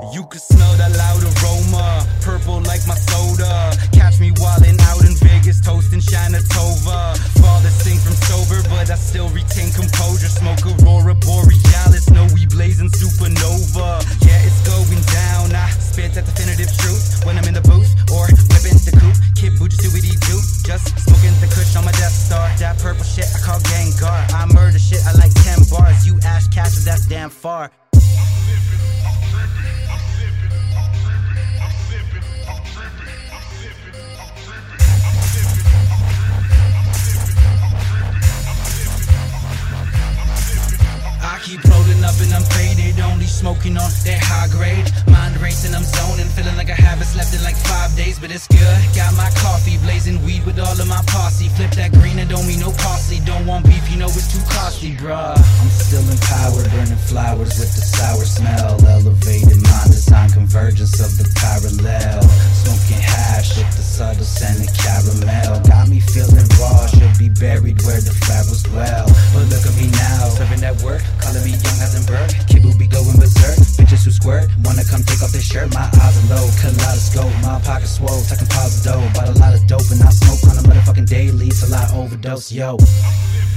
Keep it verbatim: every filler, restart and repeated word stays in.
You could smell that loud aroma, purple like my soda. Catch me wildin' out in Vegas, toasting Shanatova. Father sing from sober, but I still retain composure. Smoke Aurora Borealis, no we blazing supernova. Yeah, it's going down, I spit that definitive truth when I'm in the booth or whipping the coupe. Kid boo, just do what he do, just smoking the kush on my Death Star. That purple shit I call Gengar, I murder shit, I like ten bars. You ash catchers, that's damn far. Keep rolling up and I'm faded, only smoking on that high grade. Mind racing, I'm zoning, feeling like I haven't slept in like five days, but it's good. Got my coffee, blazing weed with all of my posse. Flip that green and don't mean no costly. Don't want beef, you know it's too costly, bruh. I'm still in power, burning flowers with the sour smell. Elevated mind design, convergence of the parallel. Smoking hash with the subtle scent of caramel. Got me feeling raw, should be buried where the pharaohs dwell. But look at me now, serving that work. Calling me young Heisenberg, kid will be going berserk. Bitches who squirt, wanna come take off their shirt. My eyes are low, kaleidoscope, my pockets swole. Taking piles of dough, bought a lot of dope and I smoke on a motherfucking daily till I overdose, yo.